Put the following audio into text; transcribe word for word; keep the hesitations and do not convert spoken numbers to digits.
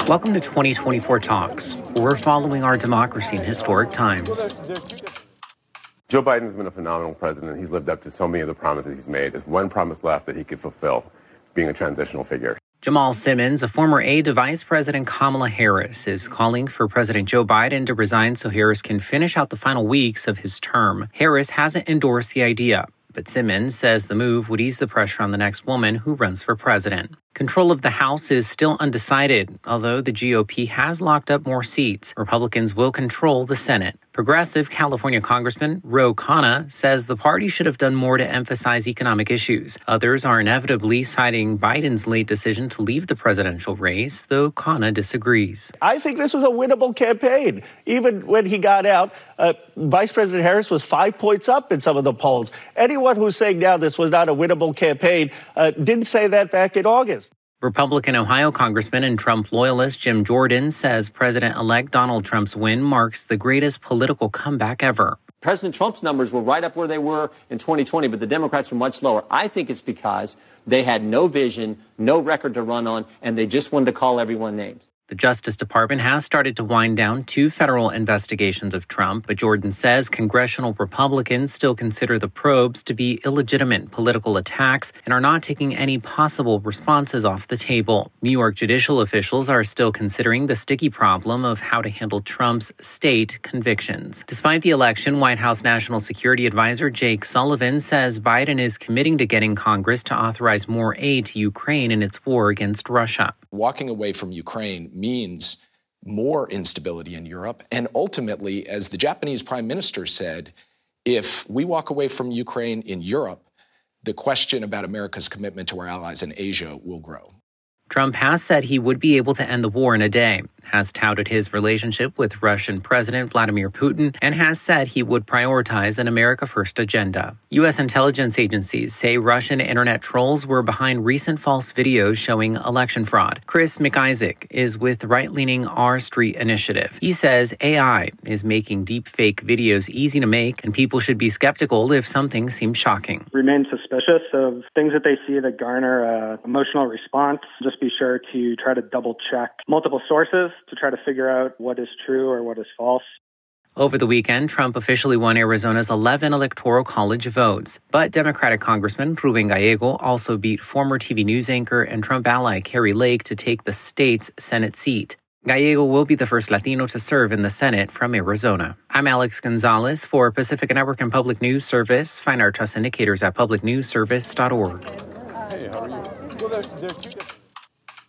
Welcome to twenty twenty-four Talks. We're following our democracy in historic times. Joe Biden's been a phenomenal president. He's lived up to so many of the promises he's made. There's one promise left that he could fulfill, being a transitional figure. Jamal Simmons, a former aide to Vice President Kamala Harris, is calling for President Joe Biden to resign so Harris can finish out the final weeks of his term. Harris hasn't endorsed the idea, but Simmons says the move would ease the pressure on the next woman who runs for president. Control of the House is still undecided. Although the G O P has locked up more seats, Republicans will control the Senate. Progressive California Congressman Ro Khanna says the party should have done more to emphasize economic issues. Others are inevitably citing Biden's late decision to leave the presidential race, though Khanna disagrees. I think this was a winnable campaign. Even when he got out, uh, Vice President Harris was five points up in some of the polls. Anyone who's saying now this was not a winnable campaign uh, didn't say that back in August. Republican Ohio Congressman and Trump loyalist Jim Jordan says President-elect Donald Trump's win marks the greatest political comeback ever. President Trump's numbers were right up where they were in twenty twenty, but the Democrats were much lower. I think it's because they had no vision, no record to run on, and they just wanted to call everyone names. The Justice Department has started to wind down two federal investigations of Trump, but Jordan says congressional Republicans still consider the probes to be illegitimate political attacks and are not taking any possible responses off the table. New York judicial officials are still considering the sticky problem of how to handle Trump's state convictions. Despite the election, White House National Security Advisor Jake Sullivan says Biden is committing to getting Congress to authorize more aid to Ukraine in its war against Russia. Walking away from Ukraine means more instability in Europe. And ultimately, as the Japanese prime minister said, if we walk away from Ukraine in Europe, the question about America's commitment to our allies in Asia will grow. Trump has said he would be able to end the war in a day, has touted his relationship with Russian President Vladimir Putin, and has said he would prioritize an America First agenda. U S intelligence agencies say Russian internet trolls were behind recent false videos showing election fraud. Chris McIsaac is with right-leaning R Street Initiative. He says A I is making deepfake videos easy to make, and people should be skeptical if something seems shocking. Remain suspicious of things that they see that garner an emotional response. Just be sure to try to double-check multiple sources to try to figure out what is true or what is false. Over the weekend, Trump officially won Arizona's eleven Electoral College votes. But Democratic Congressman Ruben Gallego also beat former T V news anchor and Trump ally Kari Lake to take the state's Senate seat. Gallego will be the first Latino to serve in the Senate from Arizona. I'm Alex Gonzalez for Pacifica Network and Public News Service. Find our trust indicators at public news service dot org. Hey, how are you? Well, they're, they're